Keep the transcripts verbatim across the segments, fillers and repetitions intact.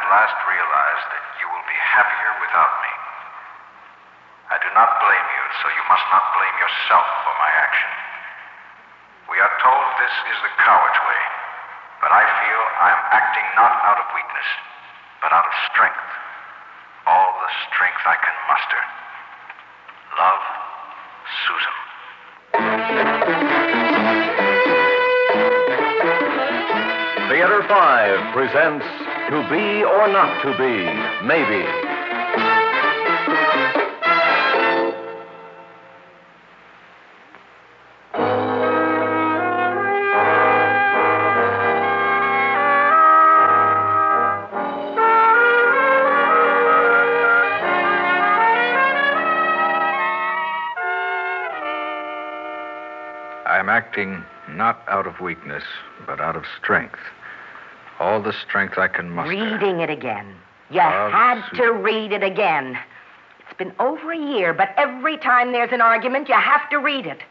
last realized that you will be happier without me. I do not blame you, so you must not blame yourself for my action. We are told this is the coward's way, but I feel I am acting not out of weakness, but out of strength. All the strength I can muster. Love, Susan. Theater five presents To Be or Not to Be, Maybe. I am acting not out of weakness, but out of strength. All the strength I can muster. Reading it again. You Love, had Susan. to read it again. It's been over a year, but every time there's an argument, you have to read it.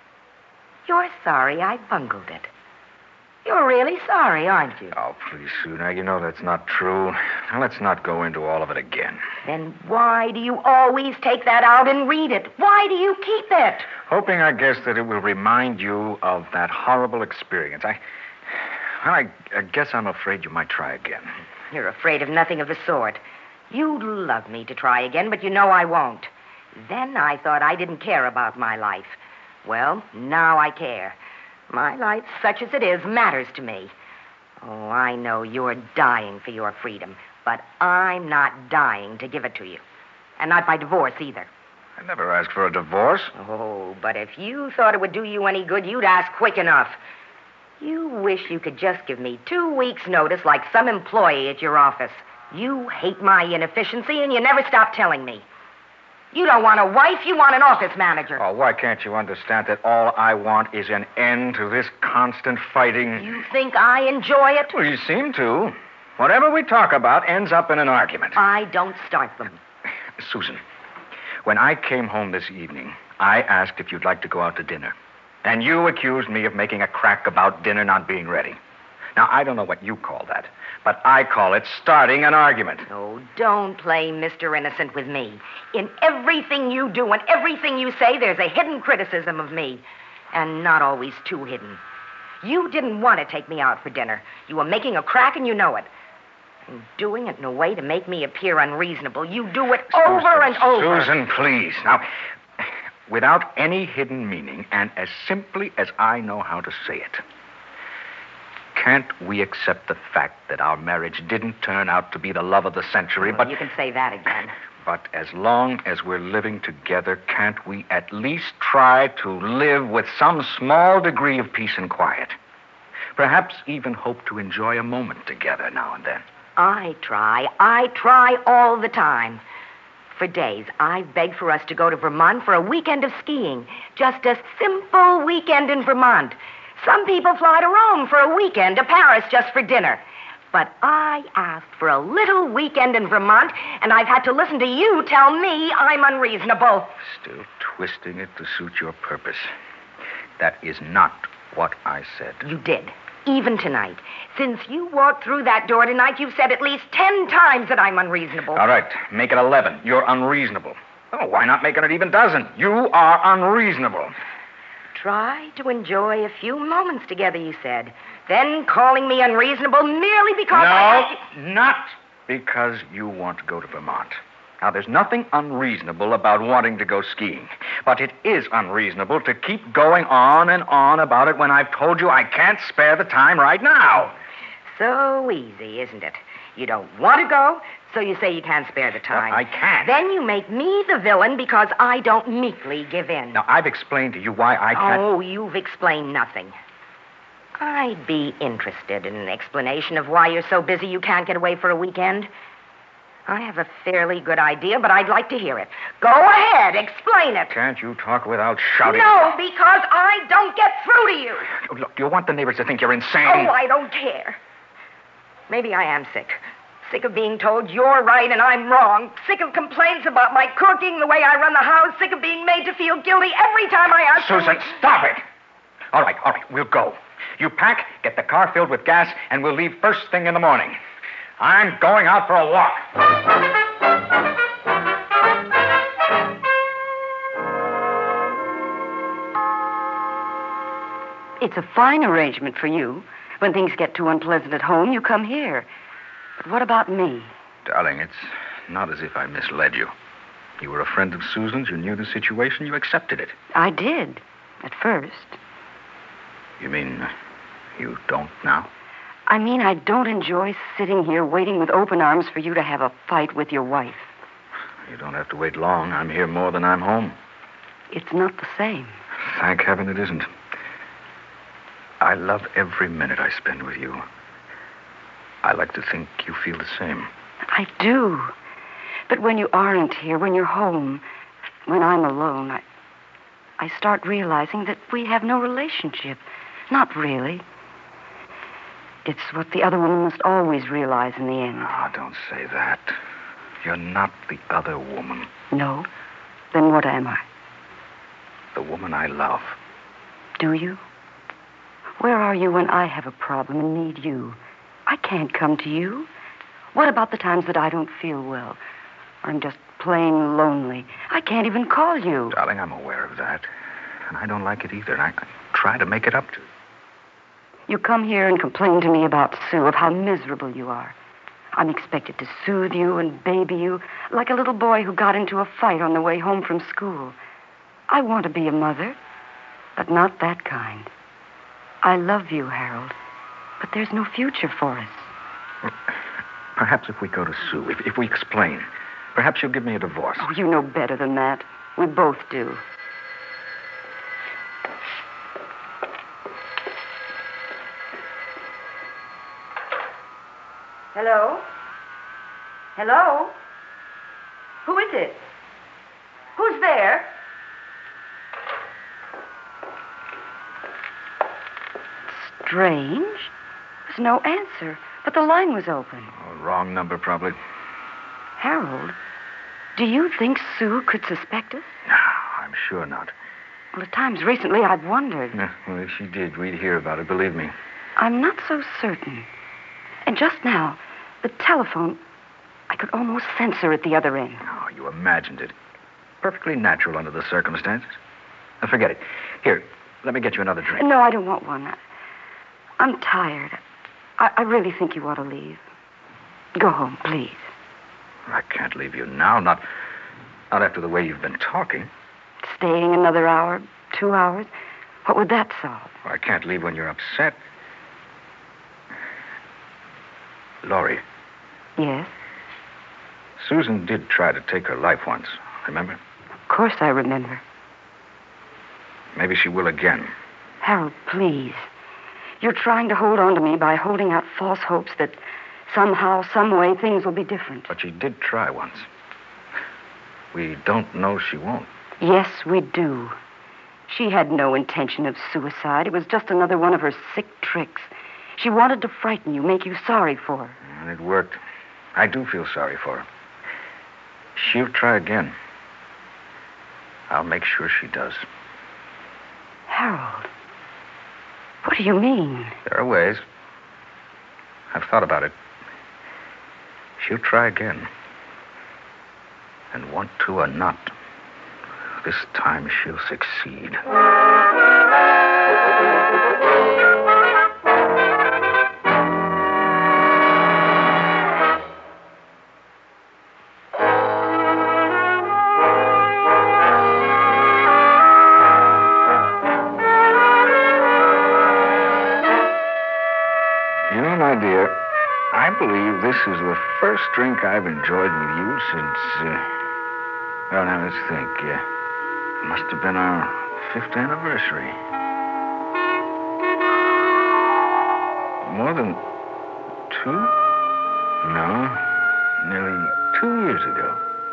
You're sorry I bungled it. You're really sorry, aren't you? Oh, please, Sue. Now, you know that's not true. Now, let's not go into all of it again. Then why do you always take that out and read it? Why do you keep it? Hoping, I guess, that it will remind you of that horrible experience. I... Well, I, I guess I'm afraid you might try again. You're afraid of nothing of the sort. You'd love me to try again, but you know I won't. Then I thought I didn't care about my life. Well, now I care. My life, such as it is, matters to me. Oh, I know you're dying for your freedom, but I'm not dying to give it to you. And not by divorce, either. I never asked for a divorce. Oh, but if you thought it would do you any good, you'd ask quick enough. You wish you could just give me two weeks' notice like some employee at your office. You hate my inefficiency, and you never stop telling me. You don't want a wife, you want an office manager. Oh, why can't you understand that all I want is an end to this constant fighting? You think I enjoy it? Well, you seem to. Whatever we talk about ends up in an argument. I don't start them. Susan, when I came home this evening, I asked if you'd like to go out to dinner. And you accused me of making a crack about dinner not being ready. Now, I don't know what you call that, but I call it starting an argument. Oh, don't play Mister Innocent with me. In everything you do and everything you say, there's a hidden criticism of me. And not always too hidden. You didn't want to take me out for dinner. You were making a crack and you know it. And doing it in a way to make me appear unreasonable. You do it over Susan, and over. Susan, please. Now, without any hidden meaning, and as simply as I know how to say it, can't we accept the fact that our marriage didn't turn out to be the love of the century, Well, but... you can say that again. But as long as we're living together, can't we at least try to live with some small degree of peace and quiet? Perhaps even hope to enjoy a moment together now and then. I try. I try all the time. For days, I've begged for us to go to Vermont for a weekend of skiing. Just a simple weekend in Vermont. Some people fly to Rome for a weekend, to Paris just for dinner. But I asked for a little weekend in Vermont, and I've had to listen to you tell me I'm unreasonable. Still twisting it to suit your purpose. That is not what I said. You did. Even tonight. Since you walked through that door tonight, you've said at least ten times that I'm unreasonable. All right, make it eleven. You're unreasonable. Oh, why not make it an even dozen? You are unreasonable. Try to enjoy a few moments together, you said. Then calling me unreasonable merely because no, I... not because you want to go to Vermont. Now, there's nothing unreasonable about wanting to go skiing. But it is unreasonable to keep going on and on about it when I've told you I can't spare the time right now. So easy, isn't it? You don't want to go, so you say you can't spare the time. Uh, I can't. Then you make me the villain because I don't meekly give in. Now, I've explained to you why I can't... Oh, you've explained nothing. I'd be interested in an explanation of why you're so busy you can't get away for a weekend. I have a fairly good idea, but I'd like to hear it. Go ahead, explain it. Can't you talk without shouting? No, because I don't get through to you. Look, you want the neighbors to think you're insane? Oh, I don't care. Maybe I am sick. Sick of being told you're right and I'm wrong. Sick of complaints about my cooking, the way I run the house. Sick of being made to feel guilty every time I ask... Susan, stop it. All right, all right, we'll go. You pack, get the car filled with gas, and we'll leave first thing in the morning. I'm going out for a walk. It's a fine arrangement for you. When things get too unpleasant at home, you come here. But what about me? Darling, it's not as if I misled you. You were a friend of Susan's. You knew the situation. You accepted it. I did, at first. You mean uh, you don't now? I mean, I don't enjoy sitting here waiting with open arms for you to have a fight with your wife. You don't have to wait long. I'm here more than I'm home. It's not the same. Thank heaven it isn't. I love every minute I spend with you. I like to think you feel the same. I do. But when you aren't here, when you're home, when I'm alone, I, I start realizing that we have no relationship. Not really. It's what the other woman must always realize in the end. Oh, don't say that. You're not the other woman. No? Then what am I? The woman I love. Do you? Where are you when I have a problem and need you? I can't come to you. What about the times that I don't feel well? Or I'm just plain lonely. I can't even call you. Darling, I'm aware of that. And I don't like it either. And I, I try to make it up to you. You come here and complain to me about Sue, of how miserable you are. I'm expected to soothe you and baby you like a little boy who got into a fight on the way home from school. I want to be a mother, but not that kind. I love you, Harold, but there's no future for us. Well, perhaps if we go to Sue, if, if we explain, perhaps she'll give me a divorce. Oh, you know better than that. We both do. Hello? Hello? Who is it? Who's there? Strange. There's no answer, but the line was open. Oh, wrong number, probably. Harold, do you think Sue could suspect us? No, I'm sure not. Well, at times recently I've wondered. No, well, if she did, we'd hear about it, believe me. I'm not so certain. And just now, the telephone, I could almost sense her at the other end. Oh, you imagined it. Perfectly natural under the circumstances. Now, forget it. Here, let me get you another drink. No, I don't want one. I, I'm tired. I, I really think you ought to leave. Go home, please. I can't leave you now, not, not after the way you've been talking. Staying another hour, two hours, what would that solve? I can't leave when you're upset. Laurie. Yes? Susan did try to take her life once, remember? Of course I remember. Maybe she will again. Harold, please. You're trying to hold on to me by holding out false hopes that somehow, some way, things will be different. But she did try once. We don't know she won't. Yes, we do. She had no intention of suicide. It was just another one of her sick tricks. She wanted to frighten you, make you sorry for her. And it worked. I do feel sorry for her. She'll try again. I'll make sure she does. Harold, what do you mean? There are ways. I've thought about it. She'll try again. And want to or not, this time she'll succeed. You know, my dear, I believe this is the first drink I've enjoyed with you since, uh, well, now let's think. Uh, it must have been our fifth anniversary. More than two? No, nearly two years ago.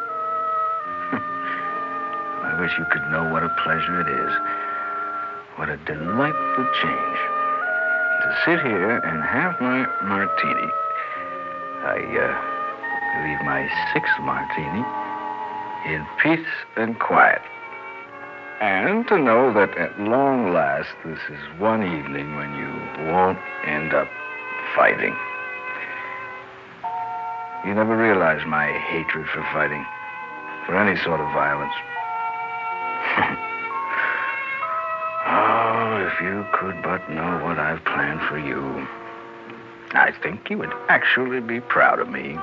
I wish you could know what a pleasure it is. What a delightful change. To sit here and have my martini. I, uh, leave my sixth martini in peace and quiet. And to know that at long last, this is one evening when you won't end up fighting. You never realized my hatred for fighting, for any sort of violence. Oh, if you could but know what I've planned for you. I think you would actually be proud of me.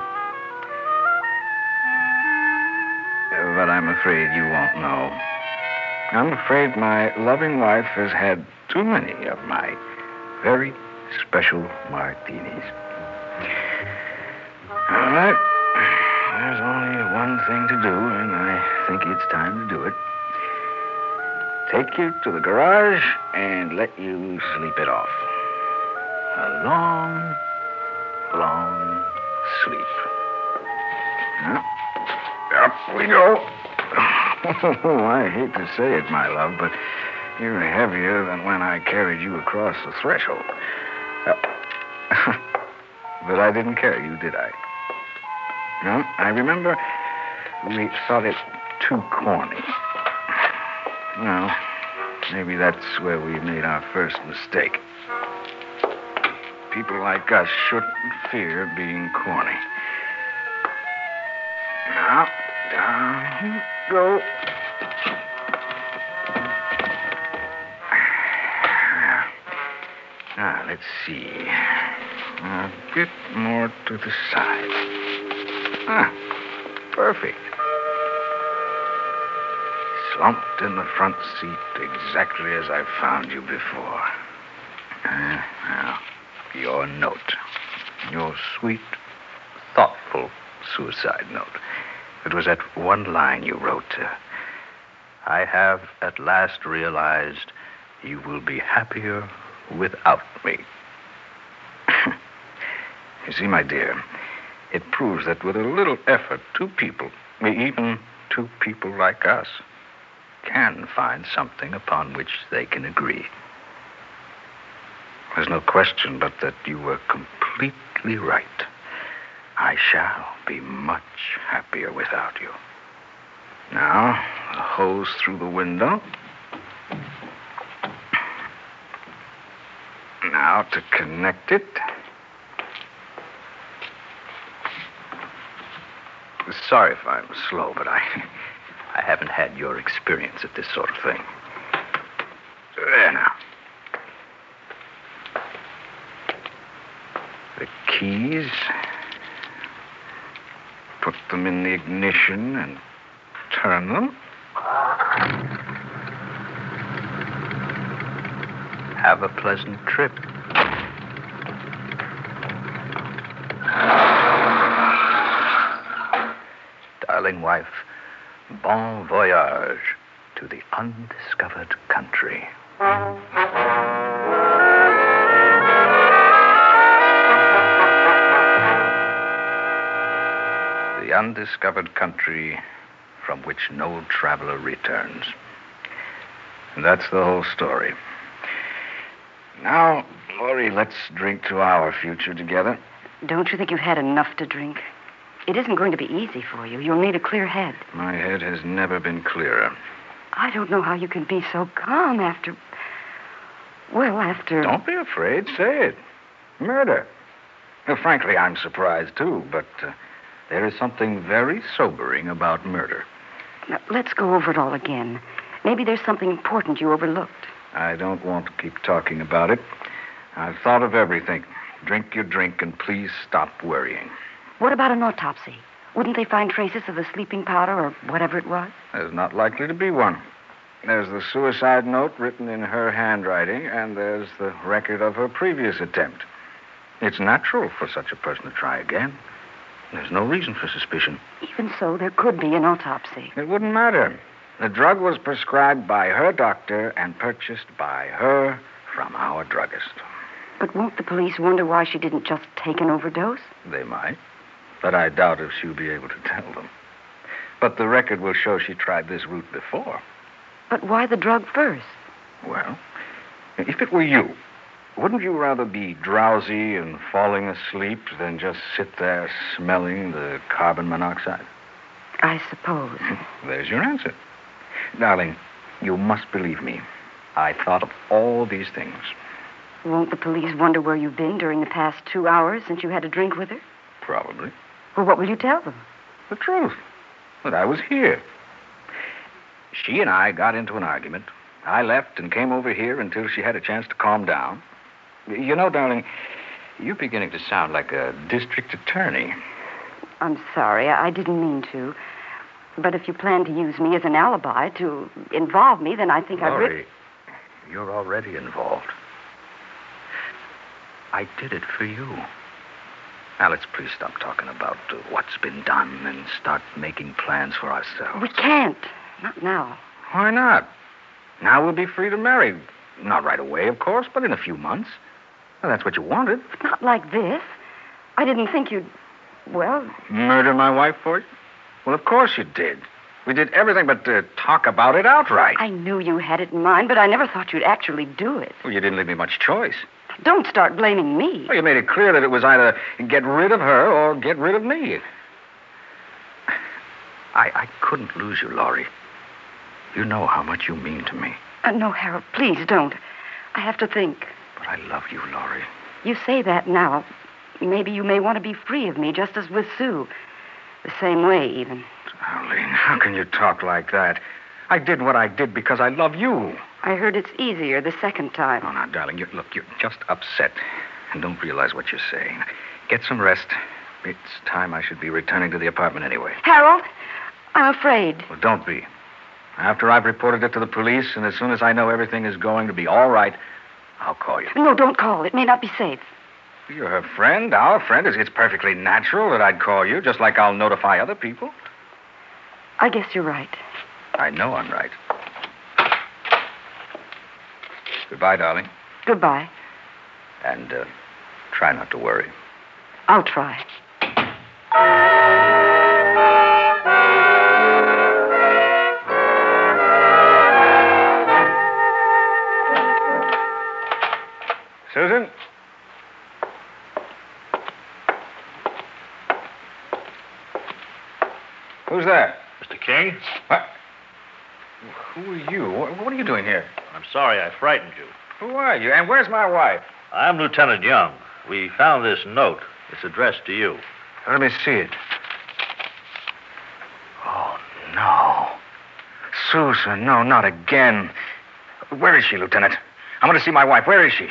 But I'm afraid you won't know. I'm afraid my loving wife has had too many of my very special martinis. All right. There's only one thing to do, and I think it's time to do it. Take you to the garage and let you sleep it off. A long, long sleep. Yep. Up we go. Oh, I hate to say it, my love, but you're heavier than when I carried you across the threshold. Uh, but I didn't carry you, did I? No, I remember we thought it too corny. Well, maybe that's where we made our first mistake. People like us shouldn't fear being corny. Now, down you go. Now, let's see. A bit more to the side. Ah, perfect. Slumped in the front seat exactly as I found you before. Uh, now, your note. Your sweet, thoughtful suicide note. It was that one line you wrote. Uh, I have at last realized you will be happier without me. You see, my dear, it proves that with a little effort, two people, even two people like us, can find something upon which they can agree. There's no question but that you were completely right. I shall be much happier without you. Now, the hose through the window. Now to connect it. Sorry if I'm slow, but I, I haven't had your experience at this sort of thing. There now. The keys. Put them in the ignition and turn them. Have a pleasant trip. Darling wife, bon voyage to the undiscovered country. The undiscovered country from which no traveler returns. And that's the whole story. Now, Laurie, let's drink to our future together. Don't you think you've had enough to drink? It isn't going to be easy for you. You'll need a clear head. My head has never been clearer. I don't know how you can be so calm after... Well, after... Don't be afraid. Say it. Murder. Well, frankly, I'm surprised, too, but uh, there is something very sobering about murder. Now, let's go over it all again. Maybe there's something important you overlooked. I don't want to keep talking about it. I've thought of everything. Drink your drink and please stop worrying. What about an autopsy? Wouldn't they find traces of the sleeping powder or whatever it was? There's not likely to be one. There's the suicide note written in her handwriting, and there's the record of her previous attempt. It's natural for such a person to try again. There's no reason for suspicion. Even so, there could be an autopsy. It wouldn't matter. The drug was prescribed by her doctor and purchased by her from our druggist. But won't the police wonder why she didn't just take an overdose? They might, but I doubt if she'll be able to tell them. But the record will show she tried this route before. But why the drug first? Well, if it were you, wouldn't you rather be drowsy and falling asleep than just sit there smelling the carbon monoxide? I suppose. There's your answer. Darling, you must believe me. I thought of all these things. Won't the police wonder where you've been during the past two hours since you had a drink with her? Probably. Well, what will you tell them? The truth. That I was here. She and I got into an argument. I left and came over here until she had a chance to calm down. You know, darling, you're beginning to sound like a district attorney. I'm sorry. I I didn't mean to. But if you plan to use me as an alibi to involve me, then I think I'd... Laurie, Re- you're already involved. I did it for you. Now, let's please stop talking about uh, what's been done and start making plans for ourselves. We can't. Not now. Why not? Now we'll be free to marry. Not right away, of course, but in a few months. Well, that's what you wanted. But not like this. I didn't think you'd... Well... Murder my wife for you? Well, of course you did. We did everything but uh, talk about it outright. I knew you had it in mind, but I never thought you'd actually do it. Well, you didn't leave me much choice. Don't start blaming me. Well, you made it clear that it was either get rid of her or get rid of me. I, I couldn't lose you, Laurie. You know how much you mean to me. Uh, no, Harold, please don't. I have to think. But I love you, Laurie. You say that now. Maybe you may want to be free of me, just as with Sue. The same way, even. Arlene, how can you talk like that? I did what I did because I love you. I heard it's easier the second time. Oh, now, darling, you, look, you're just upset and don't realize what you're saying. Get some rest. It's time I should be returning to the apartment anyway. Harold, I'm afraid. Well, don't be. After I've reported it to the police, and as soon as I know everything is going to be all right, I'll call you. No, don't call. It may not be safe. You're her friend, our friend. It's, it's perfectly natural that I'd call you, just like I'll notify other people. I guess you're right. I know I'm right. Goodbye, darling. Goodbye. And uh, try not to worry. I'll try. Susan? Who's there? Mister King? What? Who are you? What, what are you doing here? I'm sorry I frightened you. Who are you? And where's my wife? I'm Lieutenant Young. We found this note. It's addressed to you. Let me see it. Oh, no. Susan, no, not again. Where is she, Lieutenant? I want to see my wife. Where is she?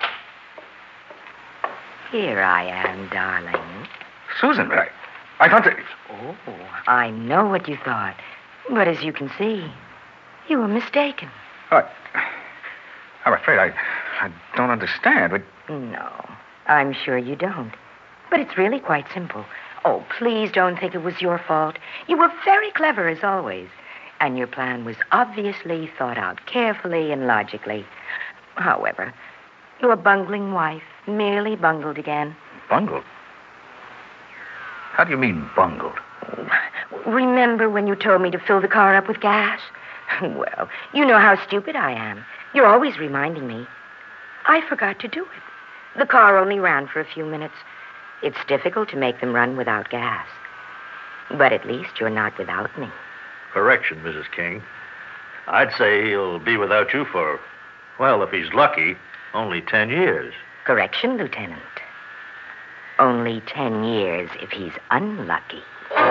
Here I am, darling. Susan, I, I thought that... Oh, I know what you thought. But as you can see, you were mistaken. I, I'm afraid I, I don't understand. But... No, I'm sure you don't. But it's really quite simple. Oh, please don't think it was your fault. You were very clever, as always. And your plan was obviously thought out carefully and logically. However, your bungling wife merely bungled again. Bungled? How do you mean, bungled? Remember when you told me to fill the car up with gas? Well, you know how stupid I am. You're always reminding me. I forgot to do it. The car only ran for a few minutes. It's difficult to make them run without gas. But at least you're not without me. Correction, Missus King. I'd say he'll be without you for, well, if he's lucky, only ten years. Correction, Lieutenant. Only ten years if he's unlucky.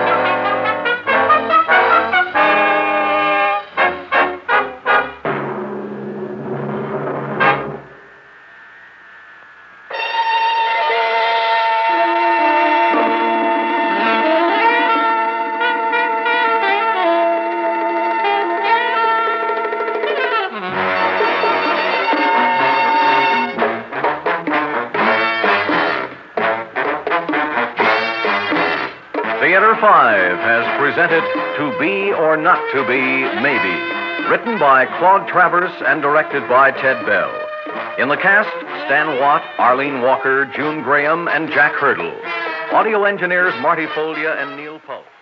Theater Five has presented To Be or Not to Be, Maybe, written by Claude Travers and directed by Ted Bell. In the cast, Stan Watt, Arlene Walker, June Graham, and Jack Hurdle. Audio engineers Marty Folia and Neil Pope.